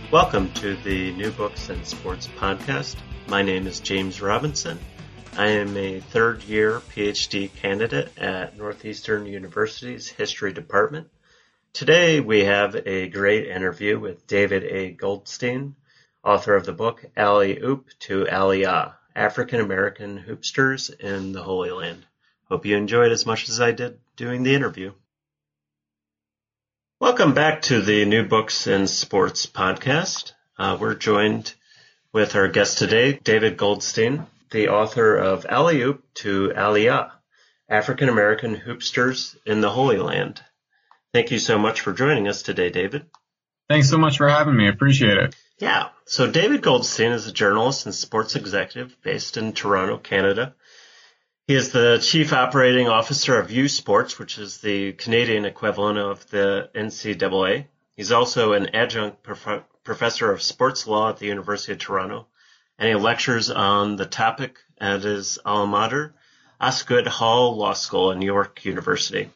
Welcome to the New Books and Sports podcast. My name is James Robinson. I am a third-year PhD candidate at Northeastern University's History Department. Today we have a great interview with David A. Goldstein, author of the book Alley-Oop to Aliyah, African American Hoopsters in the Holy Land. Hope you enjoyed as much as I did doing the interview. Welcome back to the New Books and Sports podcast. We're joined with our guest today, David Goldstein, the author of Alley-Oop to Aliyah, African American Hoopsters in the Holy Land. Thank you so much for joining us today, David. Thanks so much for having me. I appreciate it. Yeah. So David Goldstein is a journalist and sports executive based in Toronto, Canada. He is the Chief Operating Officer of U Sports, which is the Canadian equivalent of the NCAA. He's also an adjunct professor of sports law at the University of Toronto, and he lectures on the topic at his alma mater, Osgoode Hall Law School in York University.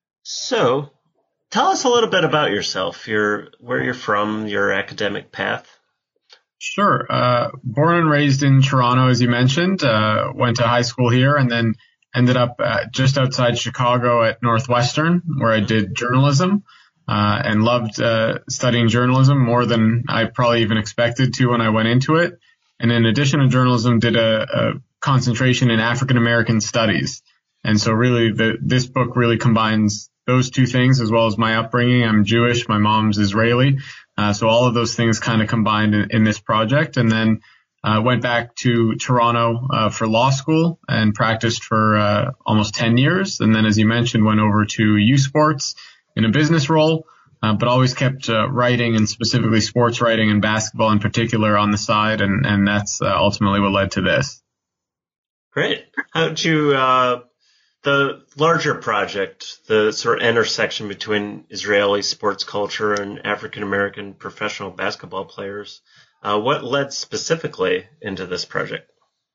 So, tell us a little bit about yourself, where you're from, your academic path. Sure. Born and raised in Toronto, as you mentioned, went to high school here and then ended up just outside Chicago at Northwestern, where I did journalism, and loved studying journalism more than I probably even expected to when I went into it. And in addition to journalism, did a concentration in African American studies. And so really this book really combines those two things as well as my upbringing. I'm Jewish. My mom's Israeli. So all of those things kind of combined in this project. And then went back to Toronto for law school and practiced for almost 10 years. And then, as you mentioned, went over to U Sports in a business role, but always kept writing, and specifically sports writing and basketball in particular, on the side. And that's ultimately what led to this. Great. How'd you... The larger project, the sort of intersection between Israeli sports culture and African-American professional basketball players, what led specifically into this project?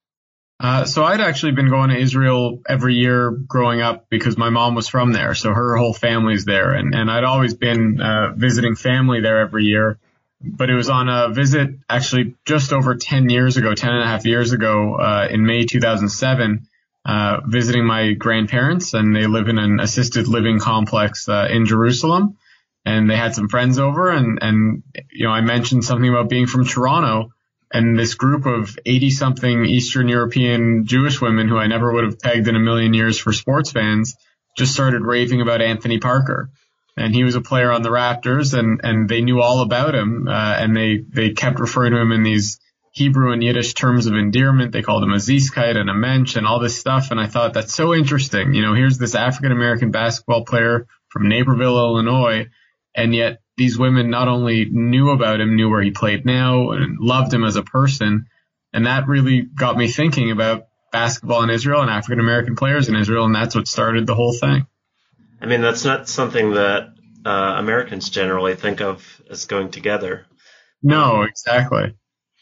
So I'd actually been going to Israel every year growing up because my mom was from there. So her whole family's there. And I'd always been visiting family there every year. But it was on a visit actually just over 10 years ago, 10 and a half years ago, in May 2007. Visiting my grandparents, and they live in an assisted living complex in Jerusalem, and they had some friends over, and you know, I mentioned something about being from Toronto, and this group of 80-something Eastern European Jewish women who I never would have pegged in a million years for sports fans just started raving about Anthony Parker. And he was a player on the Raptors, and they knew all about him, and they kept referring to him in these Hebrew and Yiddish terms of endearment. They called him a Ziskite and a Mensch and all this stuff. And I thought, that's so interesting. You know, here's this African-American basketball player from Naperville, Illinois. And yet these women not only knew about him, knew where he played now, and loved him as a person. And that really got me thinking about basketball in Israel and African-American players in Israel. And that's what started the whole thing. I mean, that's not something that Americans generally think of as going together. No, exactly.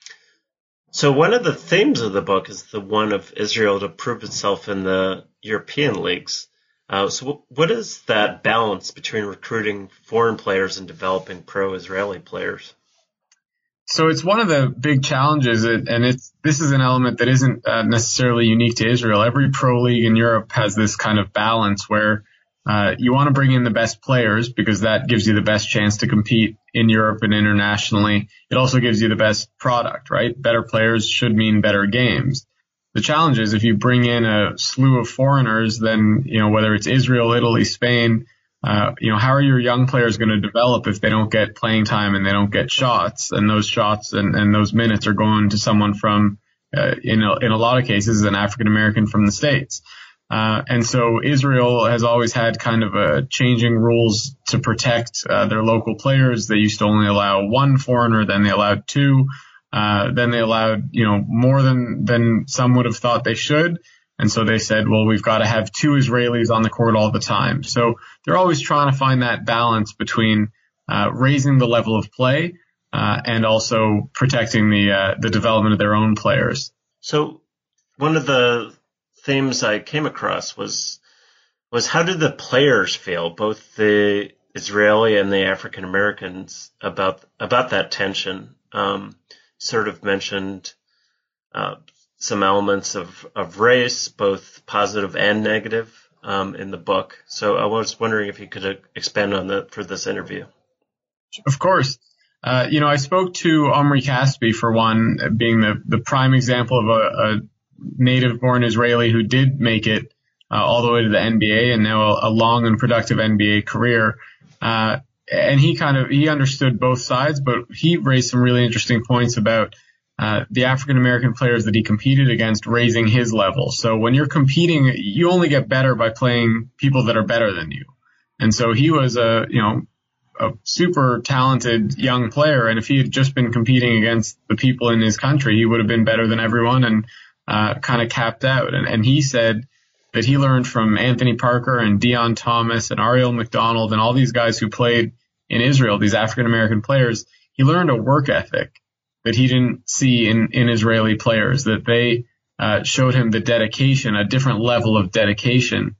So one of the themes of the book is the one of Israel to prove itself in the European leagues. So what is that balance between recruiting foreign players and developing pro-Israeli players? So it's one of the big challenges, and this is an element that isn't necessarily unique to Israel. Every pro league in Europe has this kind of balance where you want to bring in the best players because that gives you the best chance to compete in Europe and internationally. It also gives you the best product, right? Better players should mean better games. The challenge is if you bring in a slew of foreigners, then, you know, whether it's Israel, Italy, Spain, you know, how are your young players going to develop if they don't get playing time and they don't get shots? And those shots and those minutes are going to someone from, in a lot of cases, an African American from the States. And so Israel has always had kind of changing rules to protect their local players. They used to only allow one foreigner, then they allowed two, then they allowed, you know, more than some would have thought they should. And so they said, well, we've got to have two Israelis on the court all the time. So they're always trying to find that balance between raising the level of play and also protecting the development of their own players. So one of the themes I came across was how did the players feel, both the Israeli and the African Americans about that tension. Sort of mentioned some elements of race, both positive and negative, in the book. So I was wondering if you could expand on that for this interview. Of course. I spoke to Omri Caspi, for one, being the prime example of a native-born Israeli who did make it all the way to the NBA and now a long and productive NBA career. And he understood both sides, but he raised some really interesting points about the African American players that he competed against raising his level. So when you're competing, you only get better by playing people that are better than you. And so he was a super talented young player, and if he had just been competing against the people in his country, he would have been better than everyone and kind of capped out. And he said that he learned from Anthony Parker and Deion Thomas and Ariel McDonald and all these guys who played in Israel, these African American players. He learned a work ethic that he didn't see in Israeli players, that they showed him the dedication, a different level of dedication.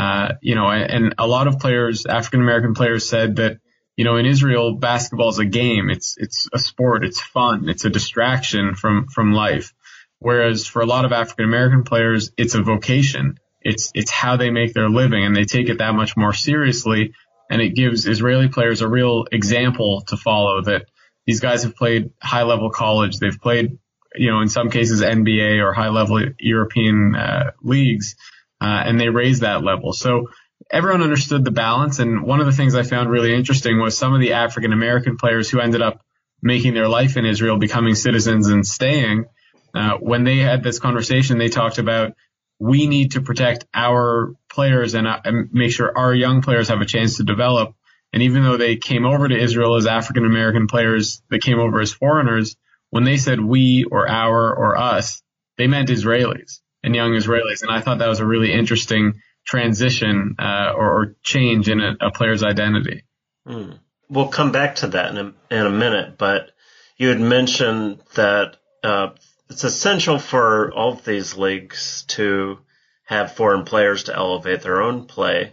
And a lot of players, African American players, said that, in Israel, basketball is a game. It's a sport. It's fun. It's a distraction from life. Whereas for a lot of African American players, it's a vocation. It's how they make their living, and they take it that much more seriously. And it gives Israeli players a real example to follow, that these guys have played high level college. They've played, in some cases NBA or high level European leagues, and they raise that level. So everyone understood the balance. And one of the things I found really interesting was some of the African American players who ended up making their life in Israel, becoming citizens and staying. When they had this conversation, they talked about, we need to protect our players and make sure our young players have a chance to develop. And even though they came over to Israel as African American players that came over as foreigners, when they said we or our or us, they meant Israelis and young Israelis. And I thought that was a really interesting transition or change in a player's identity. We'll come back to that in a minute, but you had mentioned that it's essential for all of these leagues to have foreign players to elevate their own play.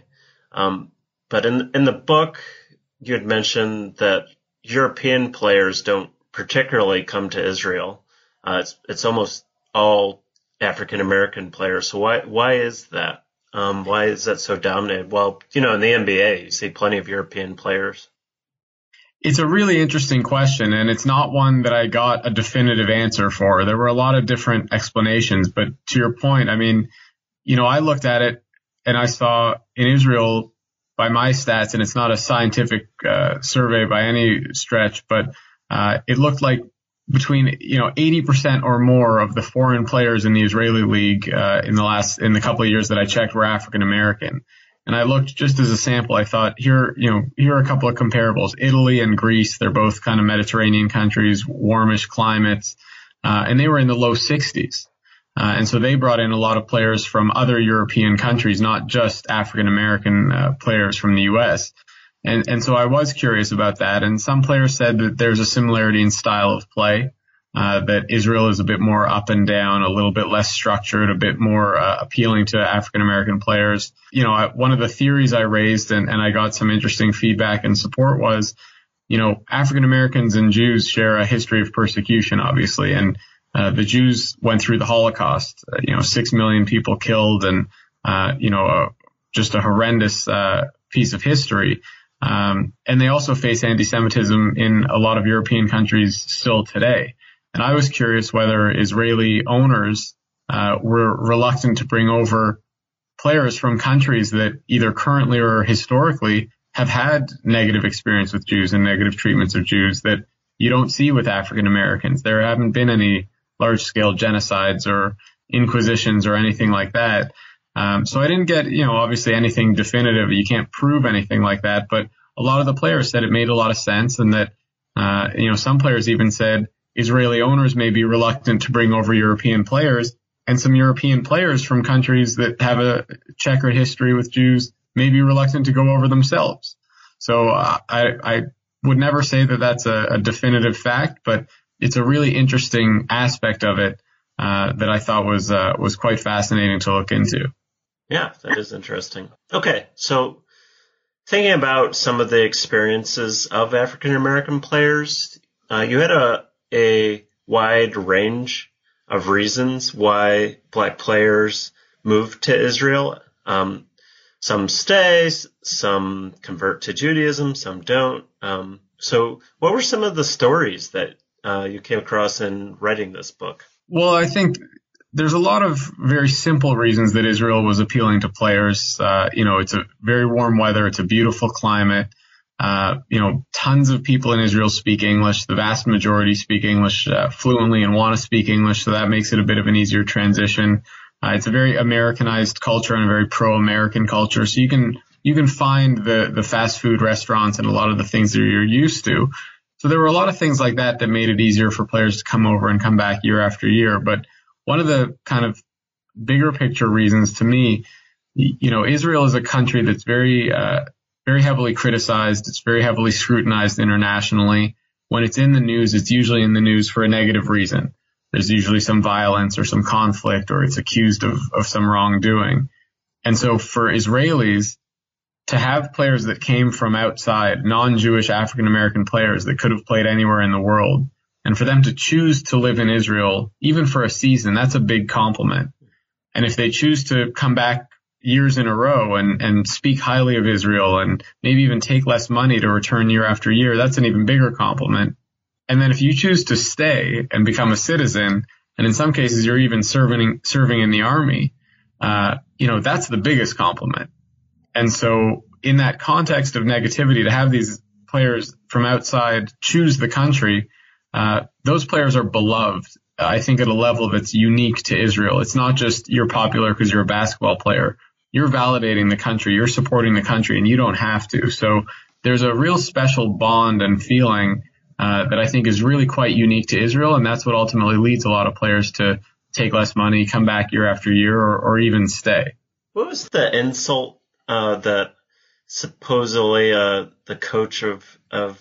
But in the book, you had mentioned that European players don't particularly come to Israel. It's almost all African American players. So why is that? Why is that so dominated? Well, in the NBA, you see plenty of European players. It's a really interesting question, and it's not one that I got a definitive answer for. There were a lot of different explanations, but to your point, I looked at it and I saw in Israel, by my stats, and it's not a scientific survey by any stretch, but it looked like between 80% or more of the foreign players in the Israeli league in the couple of years that I checked were African American. And I looked just as a sample. I thought, here are a couple of comparables. Italy and Greece, they're both kind of Mediterranean countries, warmish climates, and they were in the low 60s. And so they brought in a lot of players from other European countries, not just African American players from the U.S. And so I was curious about that. And some players said that there's a similarity in style of play, that Israel is a bit more up and down, a little bit less structured, a bit more appealing to African American players. One of the theories I raised and I got some interesting feedback and support was, African Americans and Jews share a history of persecution, obviously. And the Jews went through the Holocaust, 6 million people killed and, just a horrendous piece of history. And they also face anti-Semitism in a lot of European countries still today. And I was curious whether Israeli owners were reluctant to bring over players from countries that either currently or historically have had negative experience with Jews and negative treatments of Jews that you don't see with African Americans. There haven't been any large-scale genocides or inquisitions or anything like that. So I didn't get, obviously anything definitive. You can't prove anything like that. But a lot of the players said it made a lot of sense, and that, some players even said Israeli owners may be reluctant to bring over European players, and some European players from countries that have a checkered history with Jews may be reluctant to go over themselves. So I would never say that that's a definitive fact, but it's a really interesting aspect of it that I thought was quite fascinating to look into. Yeah, that is interesting. Okay, so Thinking about some of the experiences of African American players, you had a wide range of reasons why Black players moved to Israel. Some stay, some convert to Judaism, some don't. So what were some of the stories that you came across in writing this book? Well, I think there's a lot of very simple reasons that Israel was appealing to players. It's a very warm weather. It's a beautiful climate. Tons of people in Israel speak English. The vast majority speak English fluently and want to speak English. So that makes it a bit of an easier transition. It's a very Americanized culture and a very pro-American culture. So you can find the fast food restaurants and a lot of the things that you're used to. So there were a lot of things like that made it easier for players to come over and come back year after year. But one of the kind of bigger picture reasons to me, Israel is a country that's very heavily criticized. It's very heavily scrutinized internationally. When it's in the news, it's usually in the news for a negative reason. There's usually some violence or some conflict, or it's accused of some wrongdoing. And so for Israelis to have players that came from outside, non-Jewish African-American players that could have played anywhere in the world, and for them to choose to live in Israel, even for a season, that's a big compliment. And if they choose to come back years in a row and speak highly of Israel and maybe even take less money to return year after year, that's an even bigger compliment. And then if you choose to stay and become a citizen, and in some cases you're even serving in the army, that's the biggest compliment. And so in that context of negativity, to have these players from outside choose the country, those players are beloved, I think, at a level that's unique to Israel. It's not just you're popular because you're a basketball player. You're validating the country. You're supporting the country, and you don't have to. So there's a real special bond and feeling that I think is really quite unique to Israel, and that's what ultimately leads a lot of players to take less money, come back year after year, or even stay. What was the insult that supposedly the coach of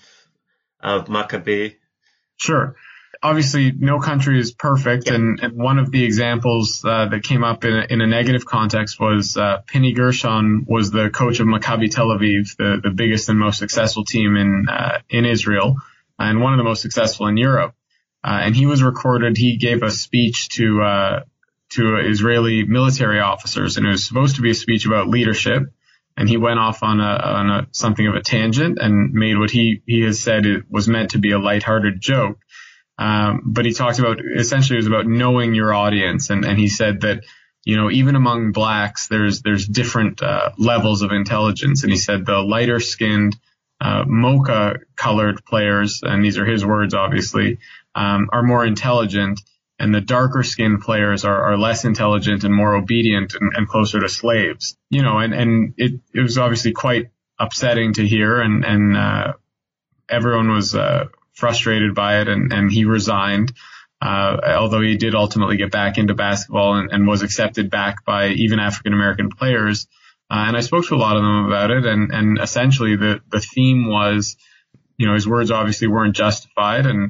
Maccabi? Sure. Obviously, no country is perfect, Yeah. and one of the examples that came up in a negative context was Penny Gershon was the coach of Maccabi Tel Aviv, the biggest and most successful team in Israel, and one of the most successful in Europe. And he was recorded. He gave a speech to Israeli military officers, and it was supposed to be a speech about leadership. And he went off on something of a tangent and made what he has said it was meant to be a lighthearted joke. But he talked about, essentially it was about knowing your audience. And he said that, even among blacks, there's different levels of intelligence. And he said the lighter skinned, mocha colored players, and these are his words, obviously, are more intelligent. And the darker skinned players are less intelligent and more obedient and closer to slaves. And it was obviously quite upsetting to hear, and everyone was frustrated by it, and he resigned, although he did ultimately get back into basketball and was accepted back by even African American players. And I spoke to a lot of them about it, and essentially the theme was, his words obviously weren't justified, and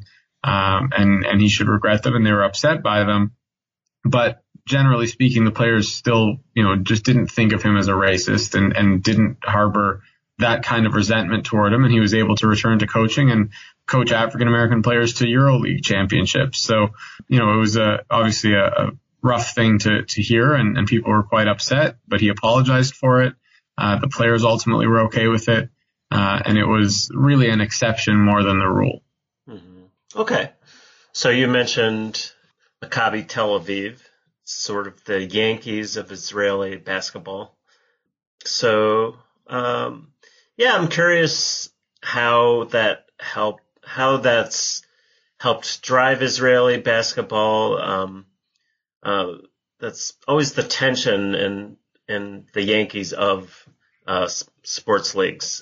he should regret them, and they were upset by them. But generally speaking, the players still, just didn't think of him as a racist and didn't harbor that kind of resentment toward him. And he was able to return to coaching and coach African-American players to EuroLeague championships. So, it was obviously a rough thing to hear, and people were quite upset, but he apologized for it. The players ultimately were okay with it. And it was really an exception more than the rule. Mm-hmm. Okay. So you mentioned Maccabi Tel Aviv, sort of the Yankees of Israeli basketball. So, I'm curious how that's helped drive Israeli basketball. That's always the tension in the Yankees of sports leagues,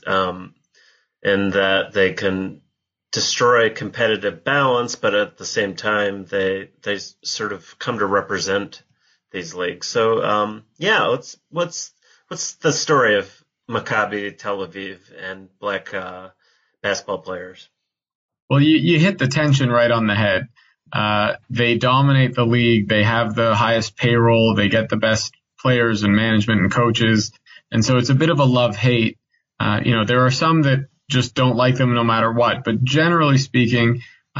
in that they can destroy competitive balance, but at the same time, they sort of come to represent these leagues. So, what's the story of Maccabi Tel Aviv and black basketball players? Well, you hit the tension right on the head. They dominate the league. They have the highest payroll. They get the best players and management and coaches. And so it's a bit of a love-hate There are some that just don't like them no matter what. But generally speaking,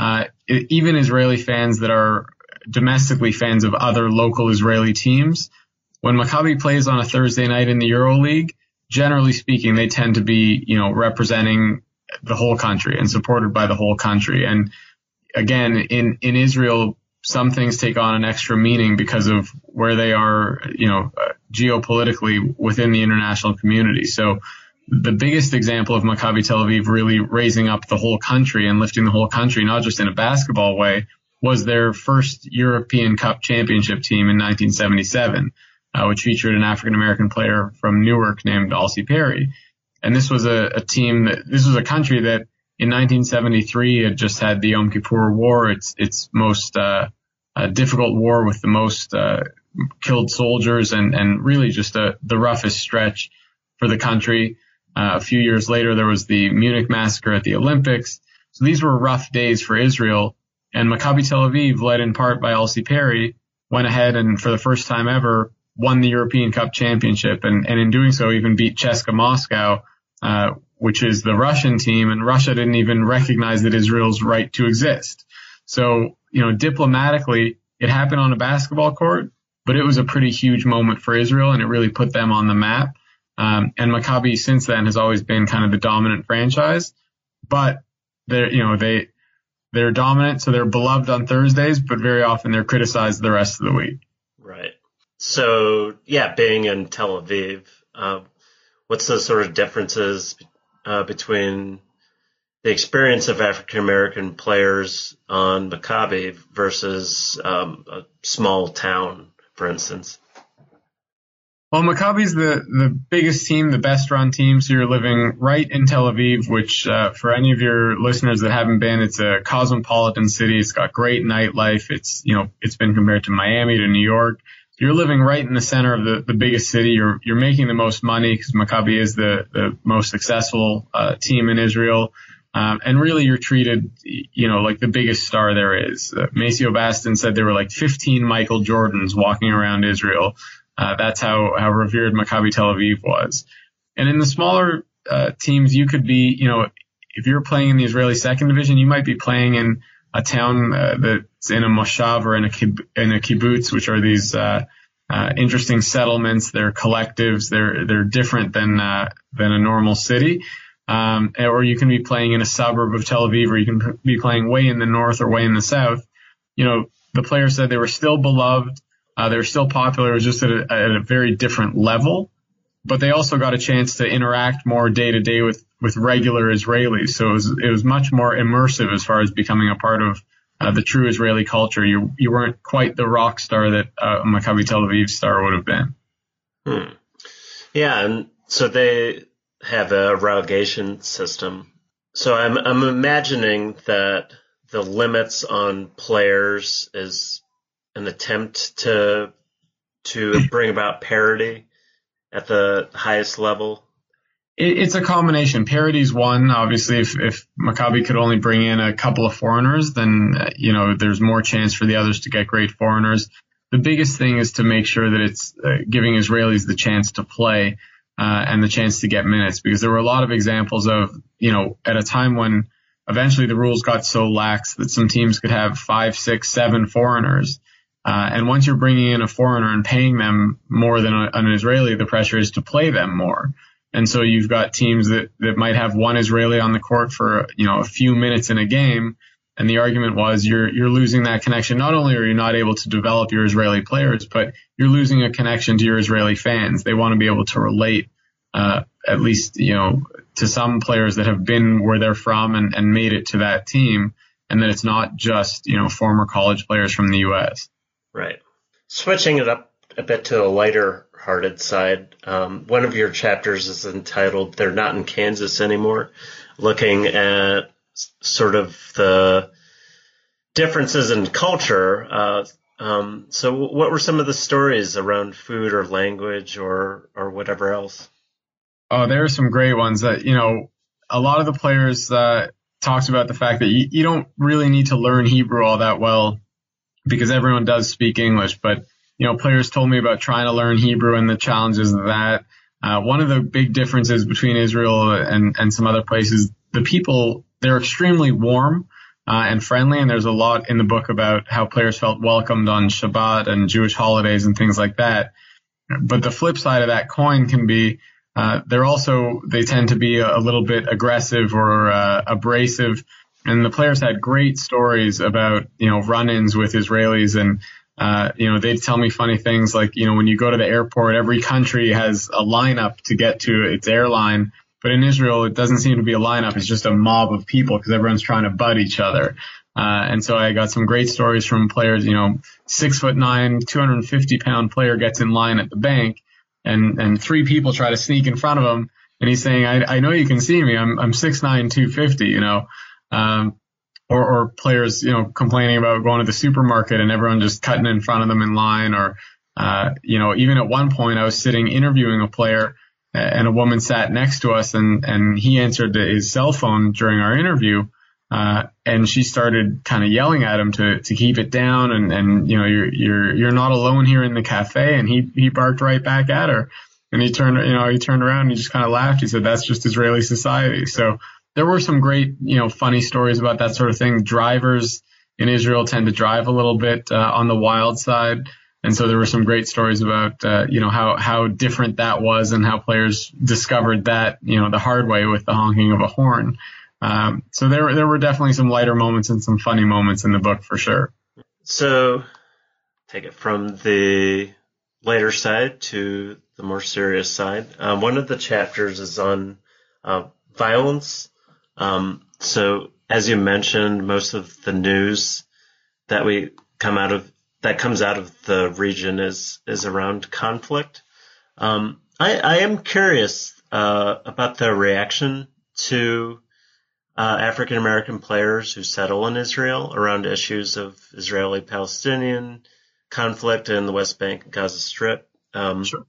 even Israeli fans that are domestically fans of other local Israeli teams, when Maccabi plays on a Thursday night in the EuroLeague, generally speaking, they tend to be, representing the whole country and supported by the whole country. And again, in Israel, some things take on an extra meaning because of where they are, geopolitically within the international community. So the biggest example of Maccabi Tel Aviv really raising up the whole country and lifting the whole country, not just in a basketball way, was their first European Cup championship team in 1977, which featured an African-American player from Newark named Alcy Perry. And this was a country that in 1973 had just had the Yom Kippur War, its most difficult war with the most killed soldiers and really just the roughest stretch for the country. A few years later, there was the Munich massacre at the Olympics. So these were rough days for Israel. And Maccabi Tel Aviv, led in part by Alcy Perry, went ahead and for the first time ever won the European Cup championship. And in doing so, even beat CSKA Moscow, which is the Russian team. And Russia didn't even recognize that Israel's right to exist. So, diplomatically, it happened on a basketball court, but it was a pretty huge moment for Israel, and it really put them on the map. And Maccabi since then has always been kind of the dominant franchise, but they're dominant. So they're beloved on Thursdays, but very often they're criticized the rest of the week. Right. So being in Tel Aviv, what's the sort of differences, between the experience of African-American players on Maccabi versus, a small town, for instance? Well, Maccabi's the biggest team, the best run team. So you're living right in Tel Aviv, which, for any of your listeners that haven't been, it's a cosmopolitan city. It's got great nightlife. It's been compared to Miami, to New York. So you're living right in the center of the biggest city. You're making the most money because Maccabi is the most successful, team in Israel. And really you're treated, like the biggest star there is. Maceo Baston said there were like 15 Michael Jordans walking around Israel. That's how revered Maccabi Tel Aviv was. And in the smaller teams, you could be, if you're playing in the Israeli second division, you might be playing in a town that's in a moshav or in a kibbutz, which are these interesting settlements. They're collectives. They're different than a normal city. Or you can be playing in a suburb of Tel Aviv, or you can be playing way in the north or way in the south. The players said they were still beloved. They were still popular. It was just at a very different level, but they also got a chance to interact more day to day with regular Israelis. So it was much more immersive as far as becoming a part of the true Israeli culture. You weren't quite the rock star that Maccabi Tel Aviv star would have been. Yeah, and so they have a relegation system. So I'm imagining that the limits on players is an attempt to bring about parity at the highest level. It's a combination. Parity's one. Obviously, if Maccabi could only bring in a couple of foreigners, then, there's more chance for the others to get great foreigners. The biggest thing is to make sure that it's giving Israelis the chance to play and the chance to get minutes, because there were a lot of examples of, at a time when eventually the rules got so lax that some teams could have 5, 6, 7 foreigners. And once you're bringing in a foreigner and paying them more than an Israeli, the pressure is to play them more. And so you've got teams that might have one Israeli on the court for, a few minutes in a game. And the argument was you're losing that connection. Not only are you not able to develop your Israeli players, but you're losing a connection to your Israeli fans. They want to be able to relate, at least, to some players that have been where they're from and made it to that team. And that it's not just, former college players from the U.S. Right. Switching it up a bit to a lighter-hearted side, one of your chapters is entitled "They're Not in Kansas Anymore," looking at sort of the differences in culture. So what were some of the stories around food or language or whatever else? Oh, there are some great ones that, a lot of the players talked about the fact that you don't really need to learn Hebrew all that well, because everyone does speak English. But, players told me about trying to learn Hebrew and the challenges of that. One of the big differences between Israel and some other places, the people, they're extremely warm and friendly, and there's a lot in the book about how players felt welcomed on Shabbat and Jewish holidays and things like that. But the flip side of that coin can be they tend to be a little bit aggressive or abrasive. And the players had great stories about, run-ins with Israelis. And, they'd tell me funny things like, when you go to the airport, every country has a lineup to get to its airline. But in Israel, it doesn't seem to be a lineup. It's just a mob of people because everyone's trying to butt each other. And so I got some great stories from players, 6'9", 250-pound player gets in line at the bank and three people try to sneak in front of him. And he's saying, I know you can see me. I'm 6'9", 250, or players, complaining about going to the supermarket and everyone just cutting in front of them in line. Or, even at one point I was sitting interviewing a player and a woman sat next to us and he answered his cell phone during our interview. And she started kind of yelling at him to keep it down. And you're not alone here in the cafe. And he barked right back at her. And he turned around and he just kind of laughed. He said, that's just Israeli society. So there were some great, funny stories about that sort of thing. Drivers in Israel tend to drive a little bit on the wild side. And so there were some great stories about, how different that was and how players discovered that, the hard way with the honking of a horn. So there were definitely some lighter moments and some funny moments in the book for sure. So take it from the lighter side to the more serious side. One of the chapters is on violence. So as you mentioned, most of the news that comes out of the region is around conflict. I am curious about the reaction to African American players who settle in Israel around issues of Israeli-Palestinian conflict in the West Bank and Gaza Strip. Sure.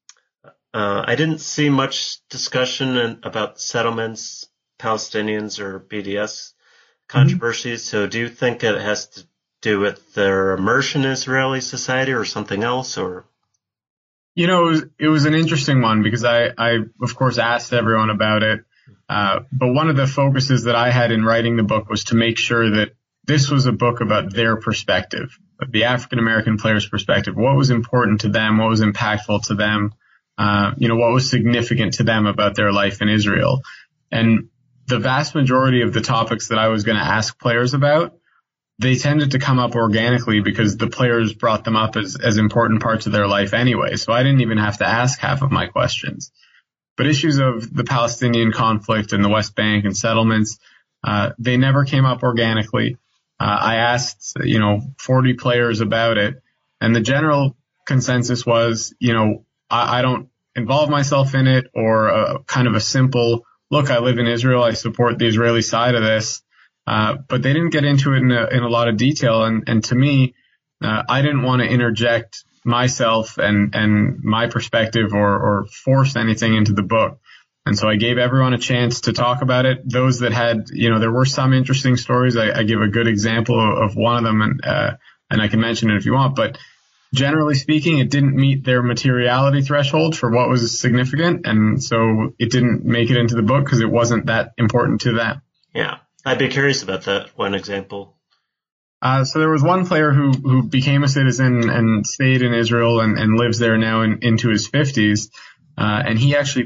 I didn't see much discussion about settlements, Palestinians or BDS controversies. Mm-hmm. So do you think it has to do with their immersion in Israeli society or something else? Or it was an interesting one because I of course asked everyone about it. But one of the focuses that I had in writing the book was to make sure that this was a book about their perspective, the African American players' perspective. What was important to them? What was impactful to them? What was significant to them about their life in Israel? And the vast majority of the topics that I was going to ask players about, they tended to come up organically because the players brought them up as important parts of their life anyway. So I didn't even have to ask half of my questions. But issues of the Palestinian conflict and the West Bank and settlements, they never came up organically. I asked, 40 players about it. And the general consensus was, I don't involve myself in it, or kind of a simple, look, I live in Israel. I support the Israeli side of this. But they didn't get into it in a lot of detail. And to me, I didn't want to interject myself and my perspective or force anything into the book. And so I gave everyone a chance to talk about it. Those that had, there were some interesting stories. I give a good example of one of them, and I can mention it if you want. But generally speaking, it didn't meet their materiality threshold for what was significant. And so it didn't make it into the book because it wasn't that important to them. Yeah, I'd be curious about that one example. So there was one player who became a citizen and stayed in Israel and lives there now into his 50s. And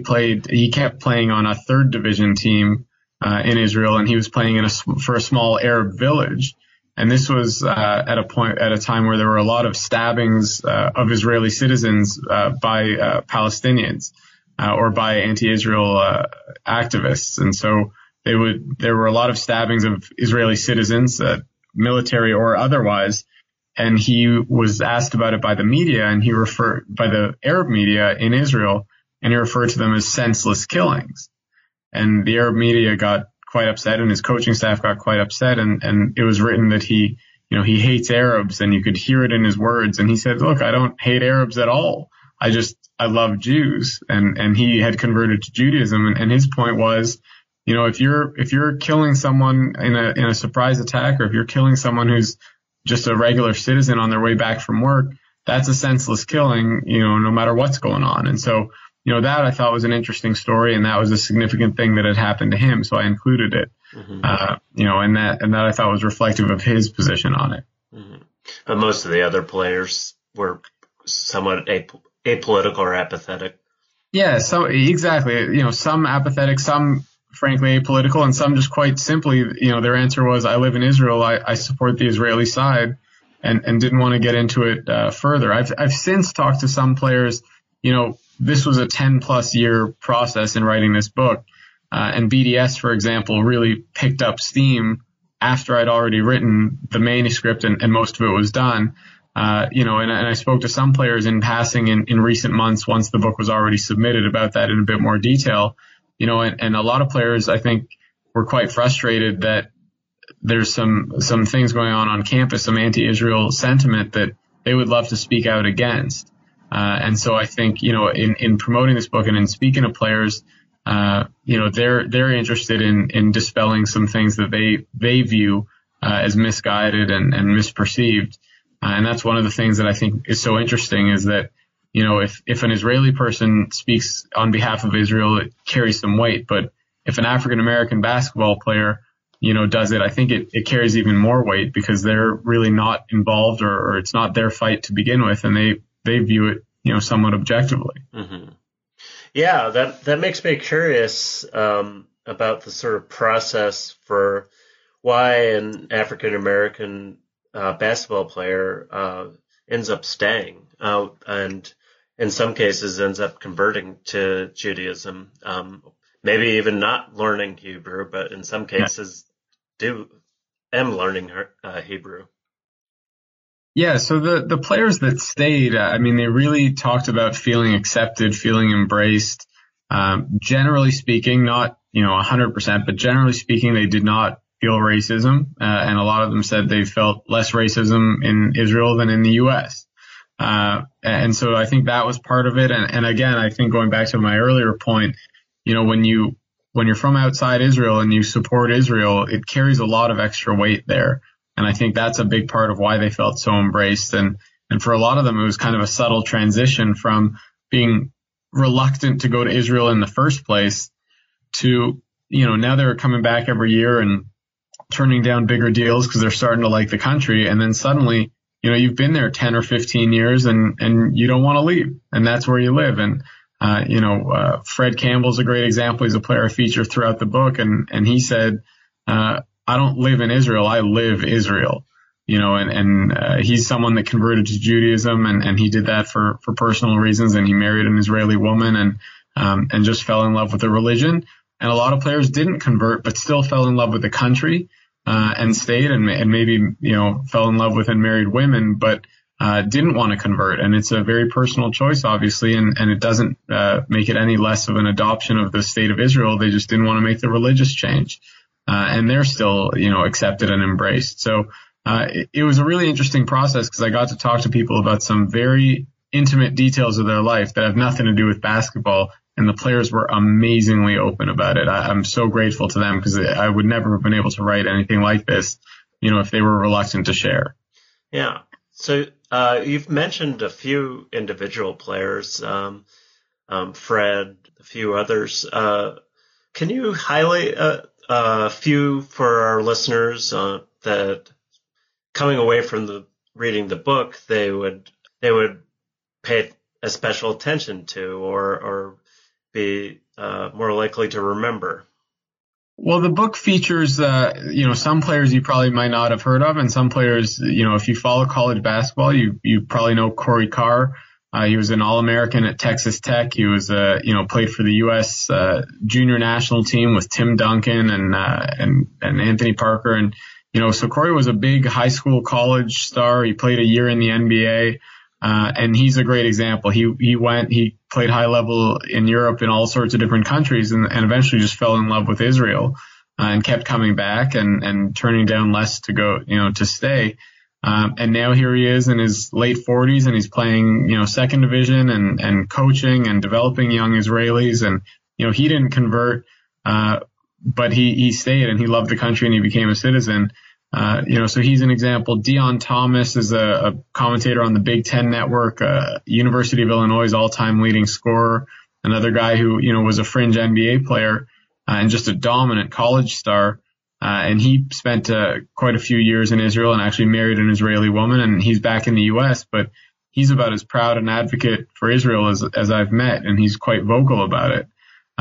he kept playing on a third division team in Israel, and he was playing for a small Arab village. And this was at a time where there were a lot of stabbings of Israeli citizens by Palestinians or by anti-Israel activists. And so there were a lot of stabbings of Israeli citizens, military or otherwise, and he was asked about it by the media, and by the Arab media in Israel, and he referred to them as senseless killings. And the Arab media got quite upset, and his coaching staff got quite upset, and it was written that he hates Arabs, and you could hear it in his words. And he said, look, I don't hate Arabs at all. I love Jews. And he had converted to Judaism, and his point was, if you're killing someone in a surprise attack, or if you're killing someone who's just a regular citizen on their way back from work, that's a senseless killing, no matter what's going on. And so that I thought was an interesting story, and that was a significant thing that had happened to him, so I included it. Mm-hmm. And that I thought was reflective of his position on it. Mm-hmm. But most of the other players were somewhat apolitical or apathetic. Yeah, so exactly. Some apathetic, some frankly apolitical, and some just quite simply, their answer was, I live in Israel, I support the Israeli side, and didn't want to get into it further. I've since talked to some players. This was a 10+ year process in writing this book, and BDS, for example, really picked up steam after I'd already written the manuscript and most of it was done. And I spoke to some players in passing in recent months once the book was already submitted about that in a bit more detail. And a lot of players, I think, were quite frustrated that there's some things going on campus, some anti-Israel sentiment that they would love to speak out against. And so I think, in promoting this book and in speaking to players, they're interested in dispelling some things that they view as misguided and misperceived. And that's one of the things that I think is so interesting is that, if an Israeli person speaks on behalf of Israel, it carries some weight. But if an African-American basketball player, does it, I think it carries even more weight because they're really not involved or it's not their fight to begin with. And they view it, somewhat objectively. Mm-hmm. Yeah, that makes me curious about the sort of process for why an African-American basketball player ends up staying and in some cases ends up converting to Judaism, maybe even not learning Hebrew, but in some cases am learning Hebrew. Yeah, so the players that stayed, they really talked about feeling accepted, feeling embraced. Generally speaking, not 100%, but generally speaking, they did not feel racism, and a lot of them said they felt less racism in Israel than in the U.S. And so I think that was part of it. And again, I think going back to my earlier point, when you're from outside Israel and you support Israel, it carries a lot of extra weight there. And I think that's a big part of why they felt so embraced. And for a lot of them, it was kind of a subtle transition from being reluctant to go to Israel in the first place to, now they're coming back every year and turning down bigger deals because they're starting to like the country. And then suddenly, you've been there 10 or 15 years and you don't want to leave. And that's where you live. And, Fred Campbell's a great example. He's a player I feature throughout the book. And he said, I don't live in Israel. I live Israel, and he's someone that converted to Judaism and he did that for personal reasons. And he married an Israeli woman and just fell in love with the religion. And a lot of players didn't convert, but still fell in love with the country, and stayed and maybe, fell in love with and married women, but, didn't want to convert. And it's a very personal choice, obviously. And it doesn't, make it any less of an adoption of the state of Israel. They just didn't want to make the religious change. And they're still, accepted and embraced. So, it was a really interesting process because I got to talk to people about some very intimate details of their life that have nothing to do with basketball. And the players were amazingly open about it. I'm so grateful to them because I would never have been able to write anything like this, if they were reluctant to share. Yeah. So, you've mentioned a few individual players, Fred, a few others. Can you highlight a few for our listeners that coming away from reading the book they would pay a special attention to or be more likely to remember? Well, the book features, some players you probably might not have heard of, and some players, if you follow college basketball, you probably know Corey Carr. He was an All-American at Texas Tech. He was, played for the U.S. Junior national team with Tim Duncan and Anthony Parker. And, so Corey was a big high school college star. He played a year in the NBA. And he's a great example. He played high level in Europe in all sorts of different countries and eventually just fell in love with Israel, and kept coming back and turning down less to go, to stay. And now here he is in his late 40s and he's playing, second division and coaching and developing young Israelis. And, he didn't convert, but he stayed and he loved the country and he became a citizen. So he's an example. Dion Thomas is a commentator on the Big Ten Network, University of Illinois' all-time leading scorer. another guy who, was a fringe NBA player and just a dominant college star. And he spent quite a few years in Israel and actually married an Israeli woman, and he's back in the U.S., but he's about as proud an advocate for Israel as I've met, and he's quite vocal about it.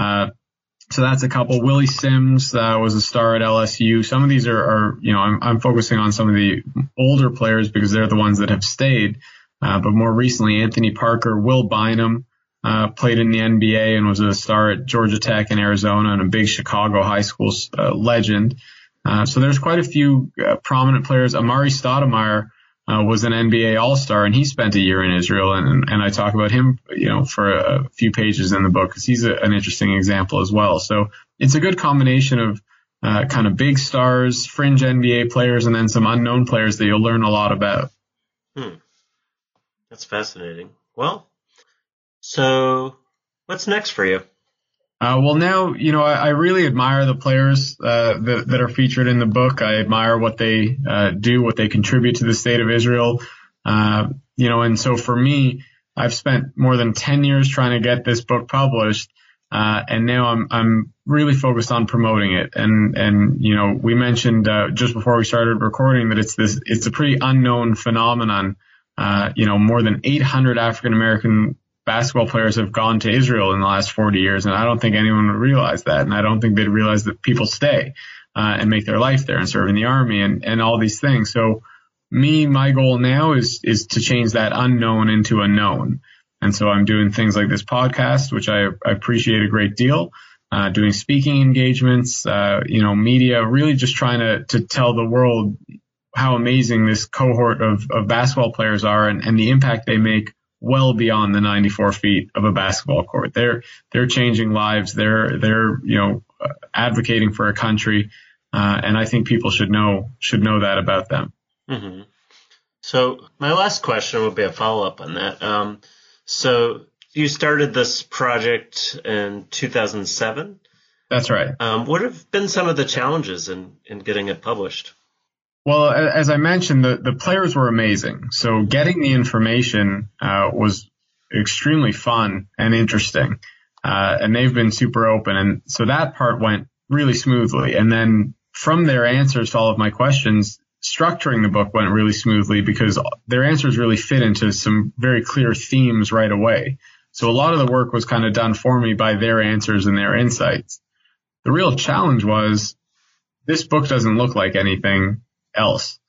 So that's a couple. Willie Sims was a star at LSU. Some of these are I'm focusing on some of the older players because they're the ones that have stayed. But more recently, Anthony Parker, Will Bynum played in the NBA and was a star at Georgia Tech in Arizona and a big Chicago high school legend. So there's quite a few prominent players. Amari Stoudemire was an NBA All-Star, and he spent a year in Israel, and I talk about him, for a few pages in the book because he's an interesting example as well. So it's a good combination of kind of big stars, fringe NBA players, and then some unknown players that you'll learn a lot about. That's fascinating. Well, so what's next for you? Well, now, I really admire the players that are featured in the book. I admire what they do, what they contribute to the state of Israel. And so for me, I've spent more than 10 years trying to get this book published. And now I'm really focused on promoting it. And we mentioned just before we started recording that it's a pretty unknown phenomenon. More than 800 African American basketball players have gone to Israel in the last 40 years, and I don't think anyone would realize that, and I don't think they'd realize that people stay and make their life there and serve in the army and all these things. So my goal now is to change that unknown into a known. And so I'm doing things like this podcast, which I appreciate a great deal, doing speaking engagements, media, really just trying to tell the world how amazing this cohort of basketball players are and the impact they make well beyond the 94 feet of a basketball court. They're changing lives. They're advocating for a country. And I think people should know that about them. Mm-hmm. So my last question will be a follow-up on that. So you started this project in 2007? That's right. What have been some of the challenges in getting it published? Well, as I mentioned, the players were amazing. So getting the information was extremely fun and interesting. And they've been super open. And so that part went really smoothly. And then from their answers to all of my questions, structuring the book went really smoothly because their answers really fit into some very clear themes right away. So a lot of the work was kind of done for me by their answers and their insights. The real challenge was this book doesn't look like anything else.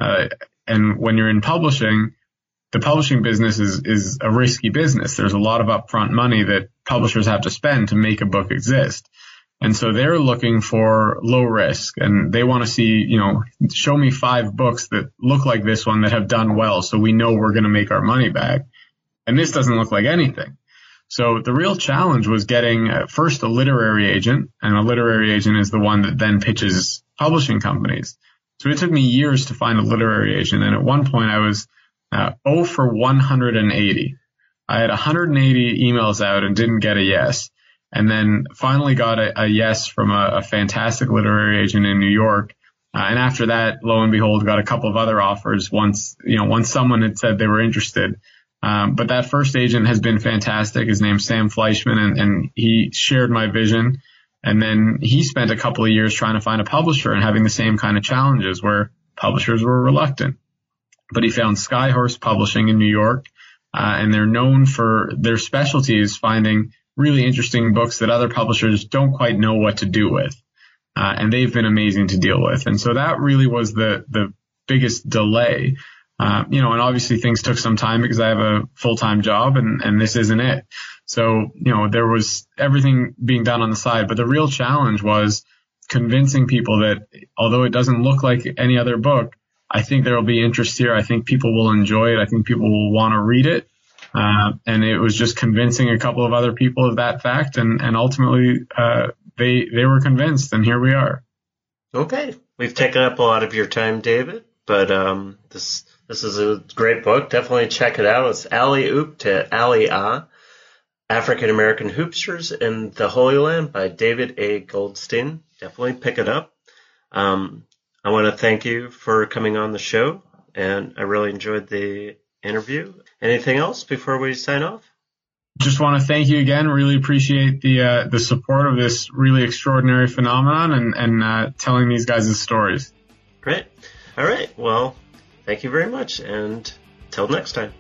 And when you're in publishing, the publishing business is a risky business. There's a lot of upfront money that publishers have to spend to make a book exist. And so they're looking for low risk, and they want to see, show me 5 books that look like this one that have done well, so we know we're going to make our money back. And this doesn't look like anything. So the real challenge was getting first a literary agent, and a literary agent is the one that then pitches publishing companies. So it took me years to find a literary agent, and at one point I was 0 for 180. I had 180 emails out and didn't get a yes, and then finally got a yes from a fantastic literary agent in New York. And after that, lo and behold, got a couple of other offers once someone had said they were interested. But that first agent has been fantastic. His name's Sam Fleischman, and he shared my vision. And then he spent a couple of years trying to find a publisher and having the same kind of challenges where publishers were reluctant. But he found Skyhorse Publishing in New York, and they're known for their specialty is finding really interesting books that other publishers don't quite know what to do with. And they've been amazing to deal with. And so that really was the biggest delay. And obviously things took some time because I have a full-time job and this isn't it. So, there was everything being done on the side, but the real challenge was convincing people that although it doesn't look like any other book, I think there will be interest here. I think people will enjoy it. I think people will want to read it. And it was just convincing a couple of other people of that fact. And ultimately, they were convinced, and here we are. Okay. We've taken up a lot of your time, David, but this is a great book. Definitely check it out. It's Alley Oop to Aliyah, African American Hoopsters in the Holy Land by David A. Goldstein. Definitely pick it up. I want to thank you for coming on the show, and I really enjoyed the interview. Anything else before we sign off? just want to thank you again. Really appreciate the support of this really extraordinary phenomenon and telling these guys' stories. Great. All right. Well, thank you very much, and till next time.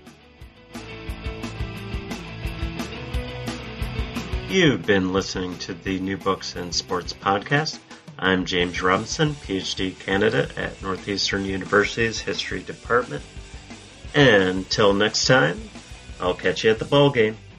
You've been listening to the New Books in Sports podcast. I'm James Robinson, PhD candidate at Northeastern University's History Department. And till next time, I'll catch you at the ball game.